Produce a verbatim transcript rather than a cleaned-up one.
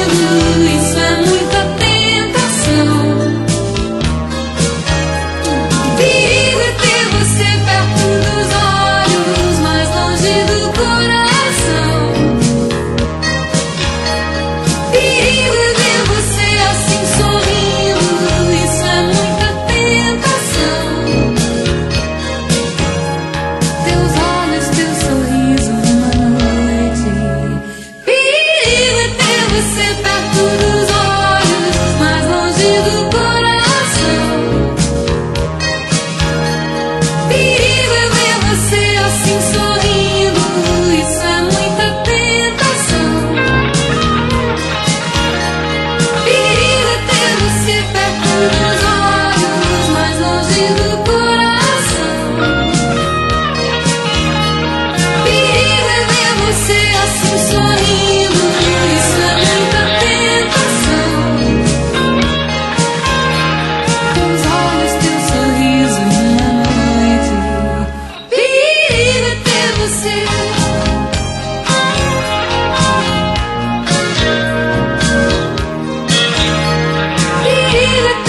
isso é muita tentação. Perigo é ter você perto dos olhos, mais longe do coração. Perigo é ver você assim sorrindo, isso é muita tentação. Teus olhos, teu sorriso numa noite. Perigo é ter você perto dos olhos, mais longe do coração. Perigo é ver você assim sorrindo, isso é muita tentação. Perigo é ter você perto dos olhos, mais longe do coração. Perigo é ver você assim sorrindo, isso é muita tentação. Teus olhos, teu sorriso numa noite. Perigo é ter você. Perigo é